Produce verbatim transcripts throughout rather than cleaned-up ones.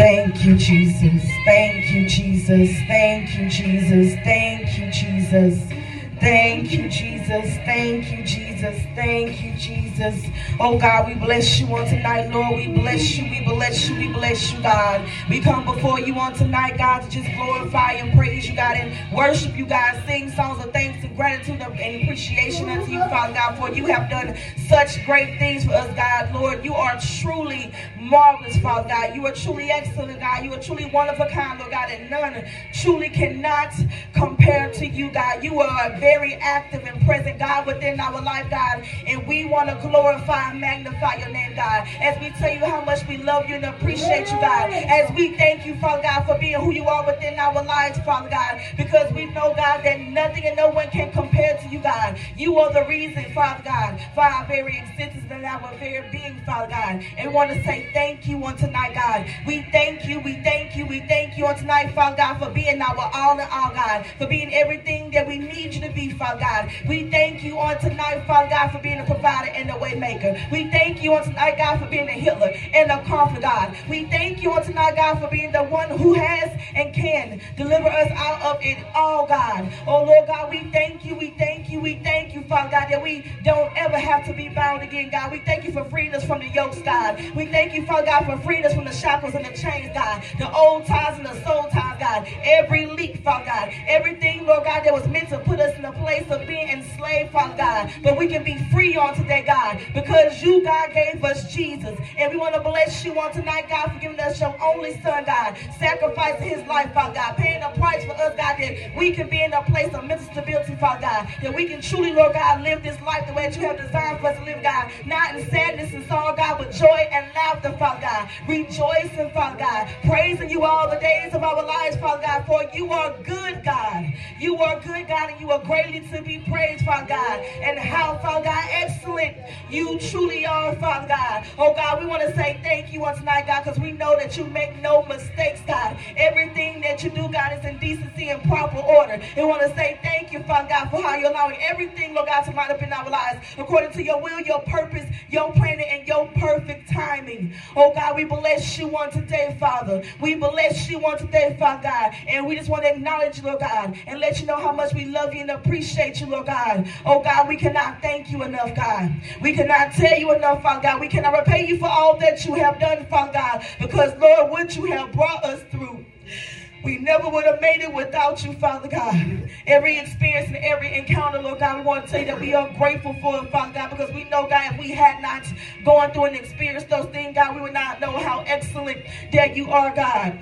Thank you, Jesus. Thank you, Jesus. Thank you, Jesus. Thank you, Jesus. Thank you, Jesus. Thank you, Jesus. Thank you, Jesus. Oh, God, we bless you on tonight, Lord. We bless you. We bless you. We bless you, God. We come before you on tonight, God, to just glorify and praise you, God, and worship you, God. Sing songs of thanks and gratitude and appreciation unto you, Father God, for you have done such great things for us, God. Lord, you are truly marvelous, Father God. You are truly excellent, God. You are truly one of a kind, Lord God, and none truly cannot compare to you, God. You are a very active and present God within our life, God, and we want to glorify and magnify your name, God, as we tell you how much we love you and appreciate you, God, as we thank you, Father God, for being who you are within our lives, Father God, because we know, God, that nothing and no one can compare to you, God. You are the reason, Father God, for our very existence and our very being, Father God, and we want to say thank you on tonight, God. We thank you, we thank you, we thank you on tonight, Father God, for being our all in all, God, for being everything that we need you to be, Father God. We thank you on tonight, Father God, for being a provider and a way maker. We thank you on tonight, God, for being a healer and a comforter, God. We thank you on tonight, God, for being the one who has and can deliver us out of it all, God. Oh, Lord God, we thank you, we thank you, we thank you, Father God, that we don't ever have to be bound again, God. We thank you for freeing us from the yokes, God. We thank you, Father God, for freeing us from the shackles and the chains, God. The old ties and the soul ties, God. Every leak, Father God. Everything, Lord God, that was meant to put us in a place of being enslaved, Father God. But we can be free on today, God, because you, God, gave us Jesus. And we want to bless you on tonight, God, for giving us your only son, God, sacrificing his life, Father God, paying a price for us, God, that we can be in a place of mental stability, Father God, that we can truly, Lord God, live this life the way that you have designed for us to live, God, not in sadness and sorrow, God, but joy and laughter, Father God, rejoicing, Father God, praising you all the days of our lives, Father God, for you are good, God. You are good, God, and you are greatly to be praised, Father God, and how, Father God, excellent you truly are, Father God. Oh, God, we want to say thank you on tonight, God, because we know that you make no mistakes, God. Everything that you do, God, is in decency and proper order. And we want to say thank you, Father God, for how you're allowing everything, Lord God, to line up in our lives according to your will, your purpose, your plan, and your perfect timing. Oh, God, we bless you on today, Father. We bless you on today, Father God, and we just want to acknowledge you, Lord God, and let you know how much we love you and appreciate you, Lord God. Oh, God, we cannot thank you enough, God. We cannot tell you enough, Father God. We cannot repay you for all that you have done, Father God, because, Lord, what you have brought us through, we never would have made it without you, Father God. Every experience and every encounter, Lord God, we want to tell you that we are grateful for it, Father God, because we know, God, if we had not gone through and experienced those things, God, we would not know how excellent that you are, God.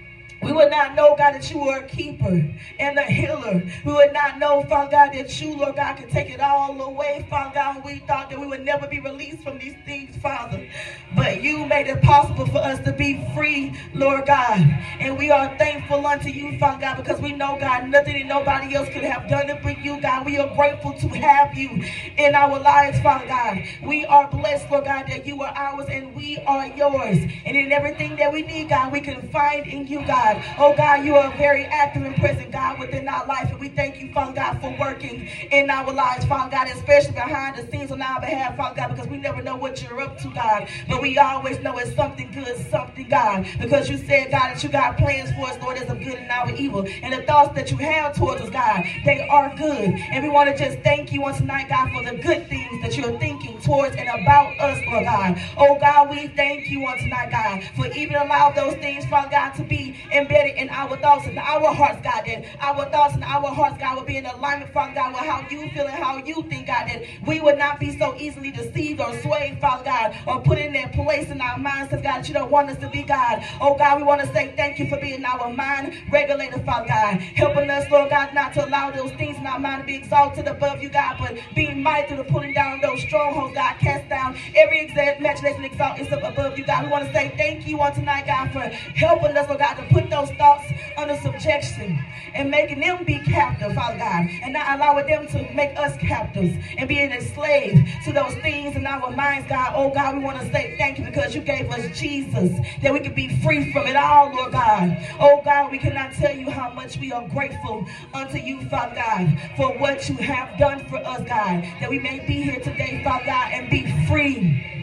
We would not know, God, that you are a keeper and a healer. We would not know, Father God, that you, Lord God, can take it all away, Father God. We thought that we would never be released from these things, Father. But you made it possible for us to be free, Lord God. And we are thankful unto you, Father God, because we know, God, nothing and nobody else could have done it but you, God. We are grateful to have you in our lives, Father God. We are blessed, Lord God, that you are ours and we are yours. And in everything that we need, God, we can find in you, God. Oh, God, you are very active and present, God, within our life. And we thank you, Father God, for working in our lives, Father God, especially behind the scenes on our behalf, Father God, because we never know what you're up to, God. But we always know it's something good, something, God, because you said, God, that you got plans for us, Lord, as of good and our evil. And the thoughts that you have towards us, God, they are good. And we want to just thank you on tonight, God, for the good things that you're thinking towards and about us, Lord God. Oh, God, we thank you on tonight, God, for even allow those things, Father God, to be embedded in our thoughts and our hearts, God, that our thoughts and our hearts, God, will be in alignment, Father God, with how you feel and how you think, God, that we would not be so easily deceived or swayed, Father God, or put in that place in our minds, because, God, you don't want us to be, God. Oh, God, we want to say thank you for being our mind regulator, Father God, helping us, Lord God, not to allow those things in our mind to be exalted above you, God, but being mighty to pulling down those strongholds, God, cast down every exact imagination exalt itself above you, God. We want to say thank you on tonight, God, for helping us, Lord God, to put those thoughts under subjection and making them be captive, Father God, and not allowing them to make us captives and being enslaved to those things in our minds, God. Oh, God, we want to say thank you because you gave us Jesus, that we could be free from it all, Lord God. Oh, God, we cannot tell you how much we are grateful unto you, Father God, for what you have done for us, God, that we may be here today, Father God, and be free.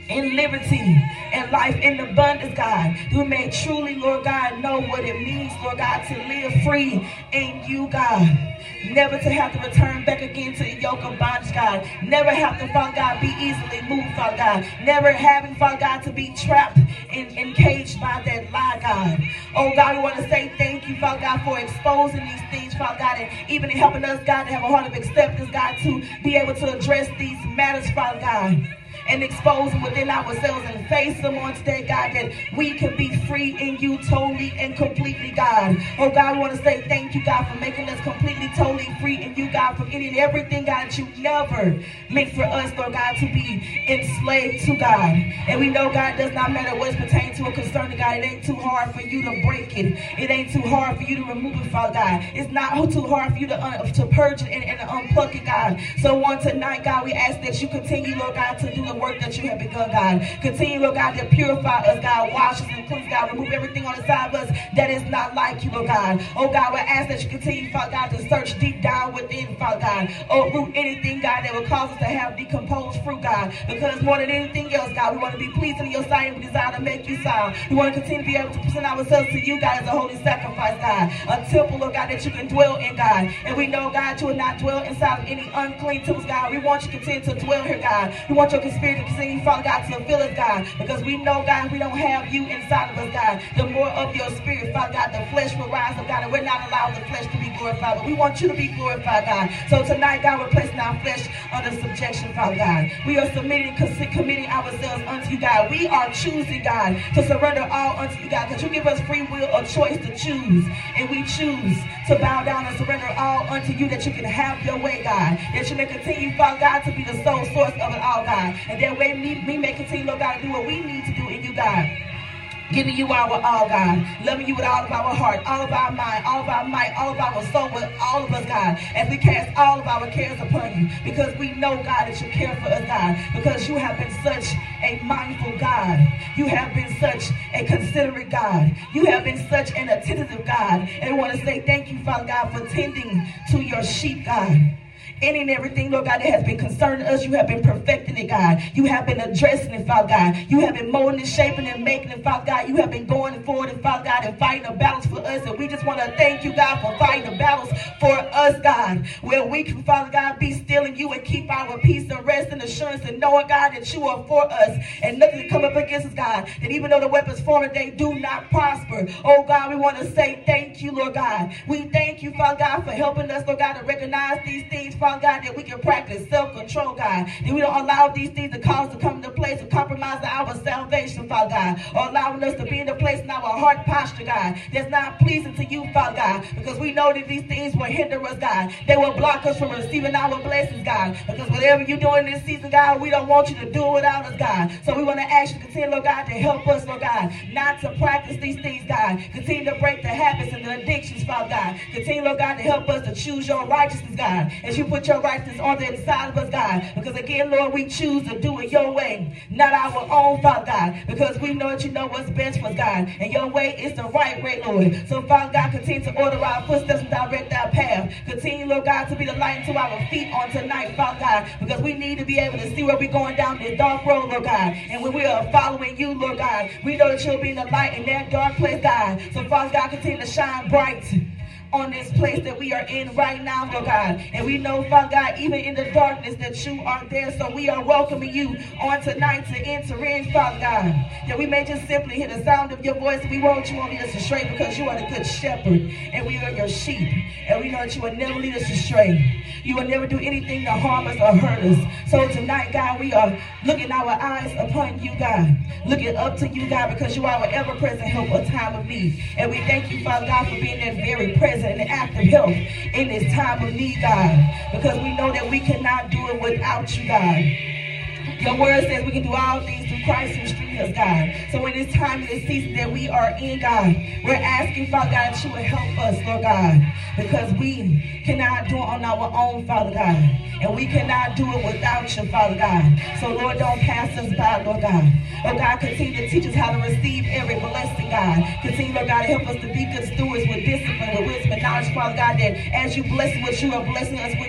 in liberty and life in abundance, God. We may truly, Lord God, know what it means, Lord God, to live free in you, God. Never to have to return back again to the yoke of bondage, God. Never have to, Father God, be easily moved, Father God. Never having, Father God, to be trapped and encaged by that lie, God. Oh, God, we want to say thank you, Father God, for exposing these things, Father God, and even in helping us, God, to have a heart of acceptance, God, to be able to address these matters, Father God, and expose them within ourselves and face them on today, God, that we can be free in you totally and completely, God. Oh, God, we want to say thank you, God, for making us completely, totally free in you, God, from any and everything, God, that you never meant for us, Lord God, to be enslaved to, God. And we know, God, it does not matter what is pertaining to or concerning, God. It ain't too hard for you to break it. It ain't too hard for you to remove it, Father God. It's not too hard for you to, uh, to purge it and, and unplug it, God. So on tonight, God, we ask that you continue, Lord God, to do the work that you have begun, God. Continue, Lord God, to purify us, God. Wash us and cleanse, God. Remove everything on the side of us that is not like you, Lord God. Oh, God, we ask that you continue, Father God, to search deep down within, Father God. Oh, root anything, God, that will cause us to have decomposed fruit, God. Because more than anything else, God, we want to be pleasing in your sight and we desire to make you sound. We want to continue to be able to present ourselves to you, God, as a holy sacrifice, God. A temple, Lord God, that you can dwell in, God. And we know, God, you will not dwell inside of any unclean temples, God. We want you to continue to dwell here, God. We want your spirit to continue, Father God, to fill us, God. Because we know, God, we don't have you inside of us, God. The more of your spirit, Father God, the flesh will rise up, God. And we're not allowing the flesh to be glorified. But we want you to be glorified, God. So tonight, God, we're placing our flesh under subjection, Father God. We are submitting, committing ourselves unto you, God. We are choosing, God, to surrender all unto you, God. Because you give us free will or choice to choose. And we choose to bow down and surrender all unto you, that you can have your way, God. That you may continue, Father God, to be the sole source of it all, God. And that way we, we may continue, Lord God, to do what we need to do in you, God. Giving you our all, God. Loving you with all of our heart, all of our mind, all of our might, all of our soul, with all of us, God. As we cast all of our cares upon you. Because we know, God, that you care for us, God. Because you have been such a mindful God. You have been such a considerate God. You have been such an attentive God. And we want to say thank you, Father God, for tending to your sheep, God. Any and everything, Lord God, that has been concerning us, you have been perfecting it, God. You have been addressing it, Father God. You have been molding and shaping and making it, Father God. You have been going forward, and Father God, and fighting the battles for us. And we just want to thank you, God, for fighting the battles for us, God. Where we can, Father God, be still in you and keep our peace and rest and assurance and knowing, God, that you are for us and nothing to come up against us, God. That even though the weapons formed, they do not prosper. Oh, God, we want to say thank you, Lord God. We thank you, Father God, for helping us, Lord God, to recognize these things, Father God, that we can practice self-control, God. And we don't allow these things to cause to come to the place of compromising our salvation, Father God. Or allowing us to be in the place in our heart posture, God, that's not pleasing to you, Father God. Because we know that these things will hinder us, God. They will block us from receiving our blessings, God. Because whatever you're doing this season, God, we don't want you to do it without us, God. So we want to ask you to continue, Lord God, to help us, Lord God, not to practice these things, God. Continue to break the habits and the addictions, Father God. Continue, Lord God, to help us to choose your righteousness, God. As you put your righteousness on the inside of us, God. Because again, Lord, we choose to do it your way, not our own, Father God. Because we know that you know what's best for us, God. And your way is the right way, Lord. So, Father God, continue to order our footsteps and direct our path. Continue, Lord God, to be the light into our feet on tonight, Father God. Because we need to be able to see where we're going down this dark road, Lord God. And when we are following you, Lord God, we know that you'll be the light in that dark place, God. So, Father God, continue to shine bright on this place that we are in right now, Lord God. And we know, Father God, even in the darkness that you are there. So we are welcoming you on tonight to enter in, Father God. That we may just simply hear the sound of your voice. We want you on us astray because you are the good shepherd and we are your sheep. And we know that you will never lead us astray. You will never do anything to harm us or hurt us. So tonight, God, we are looking our eyes upon you, God. Looking up to you, God, because you are our ever-present help in time of need. And we thank you, Father God, for being that very present and active help in this time of need, God, because we know that we cannot do it without you, God. Your word says we can do all things through Christ who strengthens us, God. So in this time, in this season that we are in, God, we're asking, Father God, that you will help us, Lord God, because we cannot do it on our own, Father God, and we cannot do it without you, Father God. So, Lord, don't pass us by, Lord God. Oh, God, continue to teach us how to receive every blessing, God. Continue, Lord God, to help us to be good stewards with discipline, with wisdom and knowledge, Father God, that as you bless what you are blessing us with in this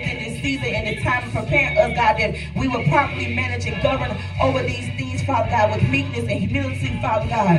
season and this time of preparing us, God, that we will properly manage and govern over these things, Father God, with meekness and humility, Father God.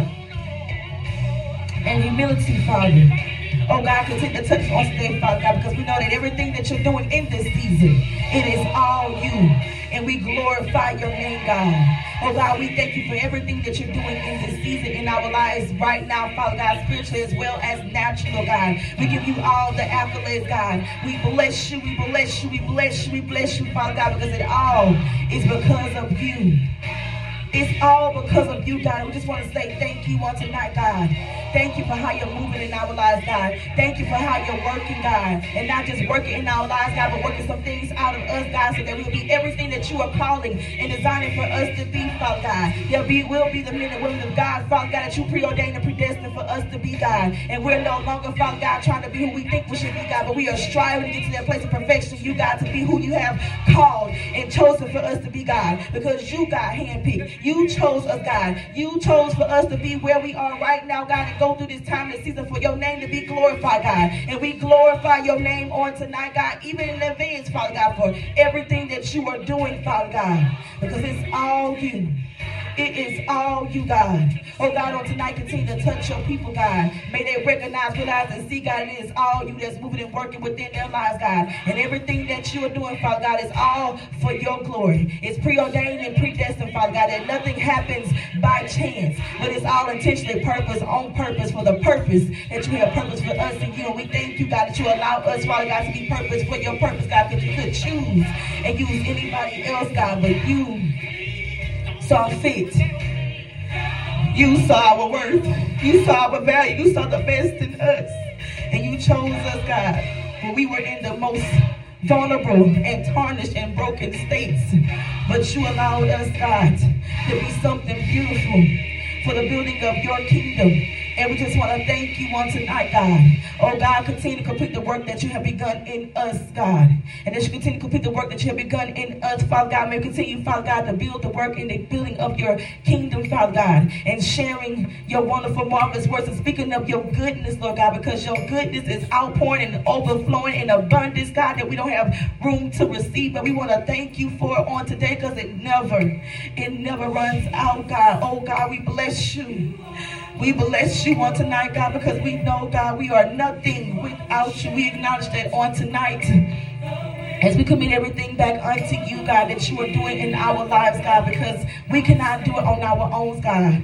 And humility, Father. Oh God, continue to touch us on today, Father God, because we know that everything that you're doing in this season, it is all you. And we glorify your name, God. Oh God, we thank you for everything that you're doing in this season in our lives right now, Father God, spiritually as well as natural, God. We give you all the accolades, God. We bless you, we bless you, we bless you, we bless you, Father God, because it all is because of you. It's all because of you, God. We just want to say thank you on tonight, God. Thank you for how you're moving in our lives, God. Thank you for how you're working, God. And not just working in our lives, God, but working some things out of us, God, so that we'll be everything that you are calling and designing for us to be, Father God. There be, will be the men and women of God, Father God, that you preordained and predestined for us to be, God. And we're no longer, Father God, trying to be who we think we should be, God, but we are striving to get to that place of perfection, you, God, to be who you have called and chosen for us to be, God. Because you, God, handpicked. You chose us, God. You chose for us to be where we are right now, God, and go through this time, this season, for your name to be glorified, God. And we glorify your name on tonight, God, even in advance, Father God, for everything that you are doing, Father God, because it's all you. It is all you, God. Oh, God, on tonight, continue to touch your people, God. May they recognize, realize, and see, God, it is all you that's moving and working within their lives, God. And everything that you are doing, Father God, is all for your glory. It's preordained and predestined, Father God, that nothing happens by chance, but it's all intentionally purpose, on purpose, for the purpose that you have purpose for us and you. And we thank you, God, that you allow us, Father God, to be purpose for your purpose, God, because you could choose and use anybody else, God, but you saw fit. You saw our worth. You saw our value. You saw the best in us. And you chose us, God, when we were in the most vulnerable and tarnished and broken states. But you allowed us, God, to be something beautiful for the building of your kingdom. And we just want to thank you on tonight, God. Oh, God, continue to complete the work that you have begun in us, God. And as you continue to complete the work that you have begun in us, Father God, may continue, Father God, to build the work in the building of your kingdom, Father God, and sharing your wonderful, marvelous words and speaking of your goodness, Lord God, because your goodness is outpouring and overflowing in abundance, God, that we don't have room to receive. But we want to thank you for it on today because it never, it never runs out, God. Oh, God, we bless you. We bless you on tonight, God, because we know, God, we are nothing without you. We acknowledge that on tonight as we commit everything back unto you, God, that you are doing in our lives, God, because we cannot do it on our own, God.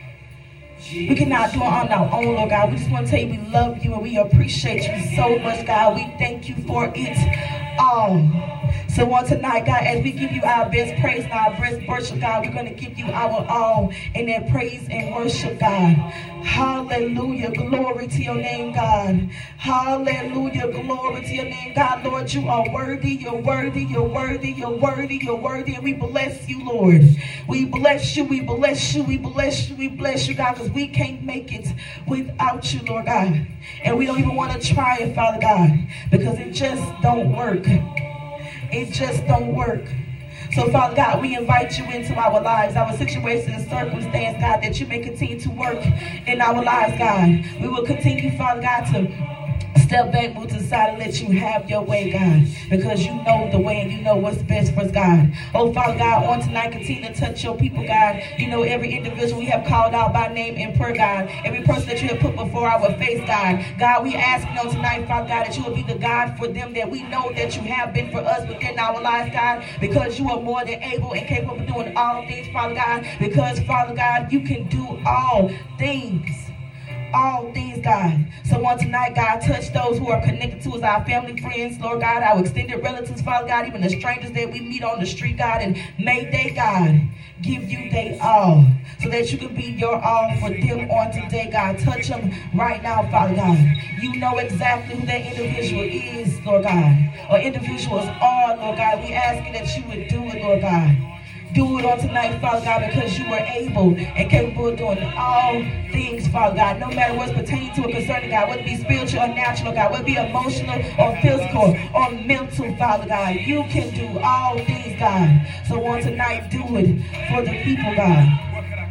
We cannot do it on our own, Lord God. We just want to tell you we love you and we appreciate you so much, God. We thank you for it all. So on tonight, God, as we give you our best praise and our best worship, God, we're going to give you our all in that praise and worship, God. Hallelujah. Glory to your name, God. Hallelujah. Glory to your name, God. Lord, you are worthy. You're worthy. You're worthy. You're worthy. You're worthy. And we bless you, Lord. We bless you. We bless you. We bless you. We bless you, God, because we can't make it without you, Lord God. And we don't even want to try it, Father God, because it just don't work. It just don't work. So, Father God, we invite you into our lives, our situations and circumstance, God, that you may continue to work in our lives, God. We will continue, Father God, to step back, move to the side, and let you have your way, God, because you know the way and you know what's best for us, God. Oh, Father God, on tonight, continue to touch your people, God. You know every individual we have called out by name in prayer, God. Every person that you have put before our face, God. God, we ask you on tonight, Father God, that you will be the God for them that we know that you have been for us within our lives, God, because you are more than able and capable of doing all things, Father God, because, Father God, you can do all things. All things, God. So on tonight, God, touch those who are connected to us, our family, friends, Lord God, our extended relatives, Father God, even the strangers that we meet on the street, God, and may they, God, give you they all so that you can be your all for them on today, God. Touch them right now, Father God. You know exactly who that individual is, Lord God, or individuals are, Lord God. We ask you that you would do it, Lord God. Do it on tonight, Father God, because you are able and capable of doing all things, Father God, no matter what's pertaining to a concerning, God, whether it be spiritual or natural, God, whether it be emotional or physical or mental, Father God. You can do all things, God. So on tonight, do it for the people, God.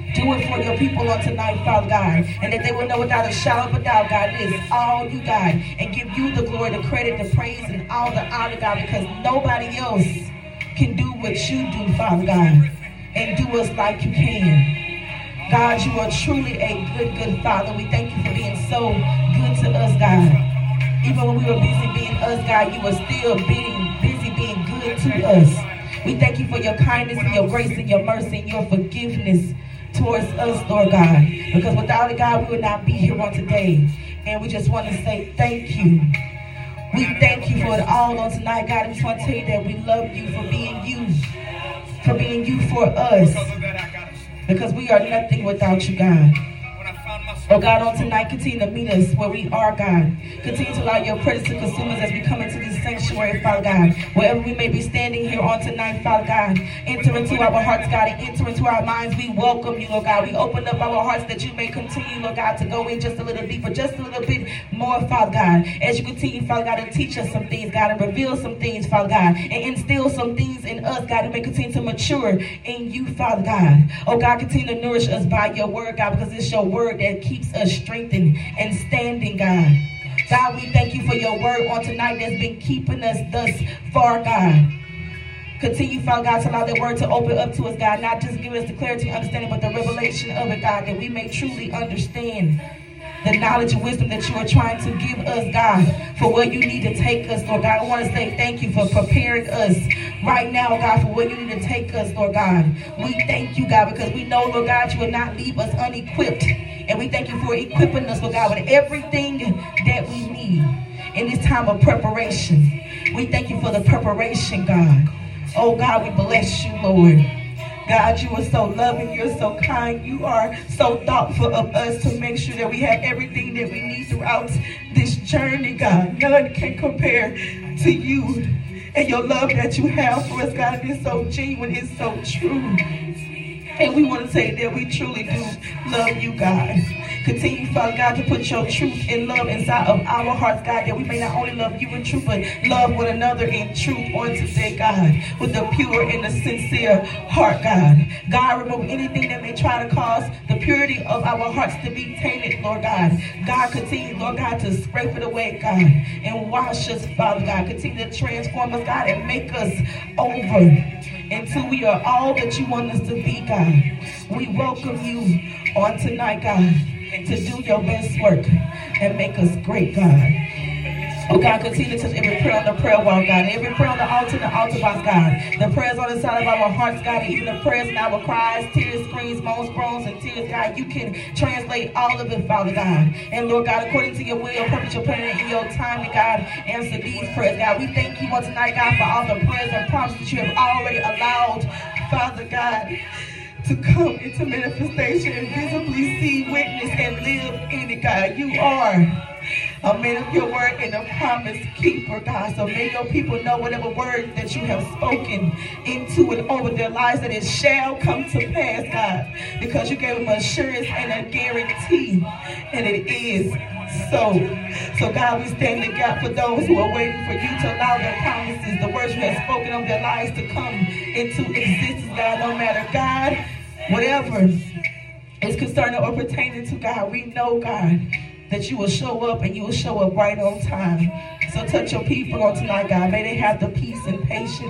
Do it for your people on tonight, Father God. And that they will know without a shadow of a doubt, God, it is all you, God. And give you the glory, the credit, the praise, and all the honor, God, because nobody else can do what you do, Father God, and do us like you can. God, you are truly a good, good Father. We thank you for being so good to us, God. Even when we were busy being us, God, you were still being busy being good to us. We thank you for your kindness and your grace and your mercy and your forgiveness towards us, Lord God. Because without it, God, we would not be here on today. And we just want to say thank you. We thank you for it all on tonight, God. I just want to tell you that we love you for being you. For being you for us. Because we are nothing without you, God. Oh, God, on tonight, continue to meet us where we are, God. Continue to allow your presence to consume us as we come into this sanctuary, Father God. Wherever we may be standing here on tonight, Father God, enter into our hearts, God, and enter into our minds. We welcome you, Lord God. We open up our hearts that you may continue, Lord God, to go in just a little deeper, just a little bit more, Father God. As you continue, Father God, to teach us some things, God, and reveal some things, Father God, and instill some things in us, God, and may continue to mature in you, Father God. Oh, God, continue to nourish us by your word, God, because it's your word that keeps us strengthened and standing, God. God, we thank you for your word on tonight that's been keeping us thus far, God. Continue, Father God, to allow that word to open up to us, God, not just give us the clarity and understanding, but the revelation of it, God, that we may truly understand the knowledge and wisdom that you are trying to give us, God, for where you need to take us, Lord God. I want to say thank you for preparing us right now, God, for where you need to take us, Lord God. We thank you, God, because we know, Lord God, you will not leave us unequipped. And we thank you for equipping us, Lord God, with everything that we need in this time of preparation. We thank you for the preparation, God. Oh, God, we bless you, Lord. God, you are so loving. You're so kind. You are so thoughtful of us to make sure that we have everything that we need throughout this journey, God. None can compare to you and your love that you have for us, God. It is so genuine. It's so true. And we want to say that we truly do love you, God. Continue, Father God, to put your truth and love inside of our hearts, God, that we may not only love you in truth, but love one another in truth on today, God, with the pure and the sincere heart, God. God, remove anything that may try to cause the purity of our hearts to be tainted, Lord God. God, continue, Lord God, to scrape it away, God, and wash us, Father God. Continue to transform us, God, and make us over until we are all that you want us to be, God. We welcome you on tonight, God, to do your best work and make us great, God. Oh, God, continue to touch every prayer on the prayer wall, God. Every prayer on the altar, the altar box, God. The prayers on the side of our hearts, God. And even the prayers in our cries, tears, screams, moans, groans, and tears, God. You can translate all of it, Father God. And, Lord God, according to your will, purpose, your plan, and your time, God, answer these prayers, God. We thank you on tonight, God, for all the prayers and promises that you have already allowed, Father God, to come into manifestation and visibly see, witness, and live in it, God. You are a man of your word and a promise keeper, God. So may your people know whatever word that you have spoken into and over their lives, that it shall come to pass, God, because you gave them assurance and a guarantee, and it is so. So, God, we stand in the gap for those who are waiting for you to allow their promises, the words you have spoken over their lives, to come into existence, God. No matter, God, whatever is concerning or pertaining to, God, we know, God, that you will show up, and you will show up right on time. So touch your people on tonight, God. May they have the peace and patience,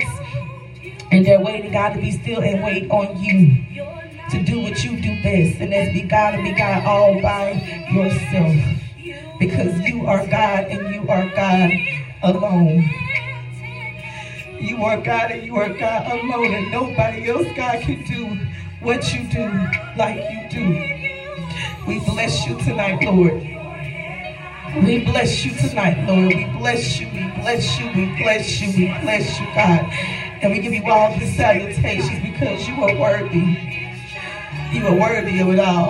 and they're waiting, God, to be still and wait on you to do what you do best, and that's be God and be God all by yourself, because you are God and you are God alone. You are God and you are God alone, and nobody else, God, can do what you do like you do. We bless you tonight, Lord. We bless you tonight, Lord. We bless you, we bless you, we bless you, we bless you, God. And we give you all the salutations because you are worthy. You are worthy of it all.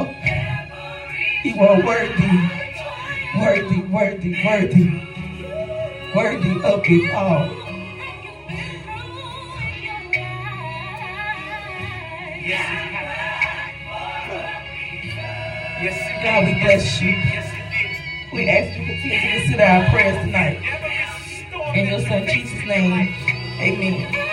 You are worthy, worthy, worthy, worthy, worthy of it all. Yes, God, we bless you. We ask you to continue to consider our prayers tonight. In your son Jesus' name, amen.